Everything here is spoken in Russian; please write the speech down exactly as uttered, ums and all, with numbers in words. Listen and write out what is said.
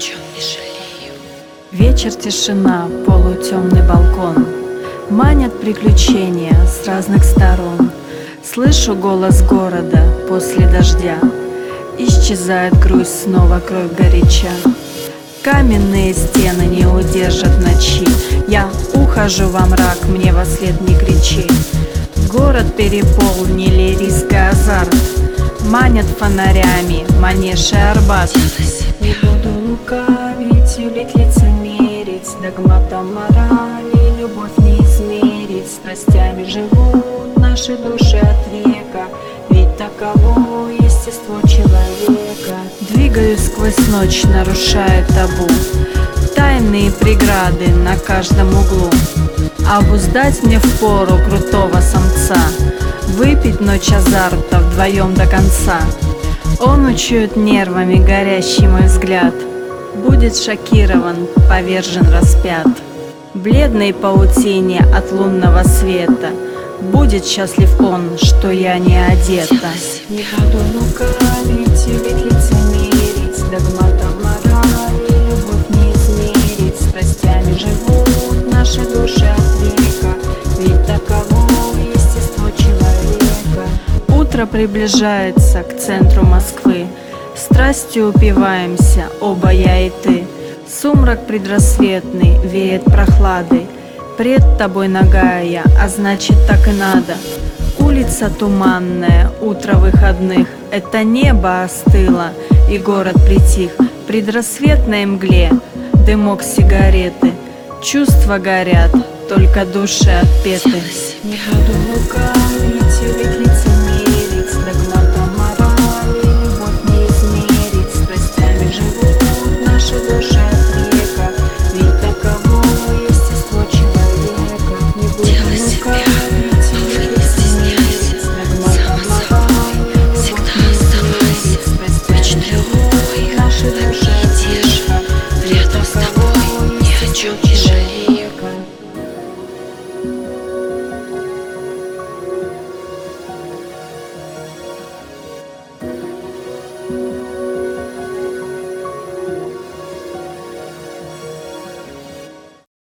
чем не жалею. Вечер, тишина, полутемный балкон. Манят приключения с разных сторон. Слышу голос города после дождя. Исчезает грусть, снова кровь горяча. Каменные стены не удержат ночи. Я ухожу во мрак, мне во след не кричи. Город переполнили риск и азарт. Манят фонарями Манеж и Арбат. Не буду лукавить, юлить, лицемерить, догматом морали любовь не измерить. Страстями живут наши души от века, ведь таково естество человека. Двигаюсь сквозь ночь, нарушая табу. Тайные преграды на каждом углу. Обуздать мне впору крутого самца. Выпить ночь азарта вдвоем до конца. Он учует нервами горящий мой взгляд. Будет шокирован, повержен, распят. В бледной паутине от лунного света. Будет счастлив он, что я не одета. Не буду лукавить, юлить, лицемерить, догматом морали любовь не измерить. Страстями живут наши души от века, ведь таково естество человека. Утро приближается к центру Москвы. Страстью упиваемся, оба я и ты. Сумрак предрассветный веет прохладой. Пред тобой нагая, а значит так и надо. Улица туманная, утро выходных. Это небо остыло, и город притих. В предрассветной мгле дымок сигареты. Чувства горят, только души отпеты. Не буду лукавить, юлить, лицемерить,